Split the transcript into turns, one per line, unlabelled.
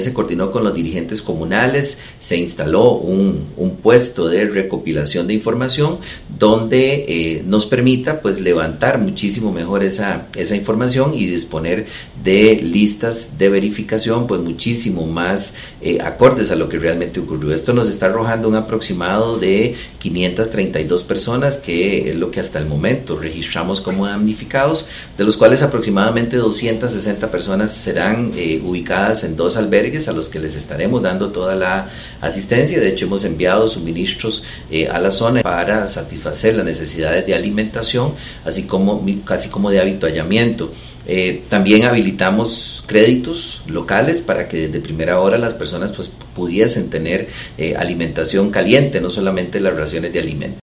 se coordinó con los dirigentes comunales, se instaló un puesto de recopilación de información donde nos permita pues levantar muchísimo mejor esa información y disponer de listas de verificación pues muchísimo más acordes a lo que realmente ocurrió. Esto nos está arrojando un aproximado de 532 personas, que es lo que hasta el momento registramos como damnificados, de los cuales aproximadamente 260 personas serán ubicadas en 2 albergues a los que les estaremos dando toda la asistencia. De hecho, hemos enviado suministros a la zona para satisfacer las necesidades de alimentación, así como de avituallamiento. También habilitamos créditos locales para que desde primera hora las personas pues pudiesen tener alimentación caliente, no solamente las raciones de alimentos.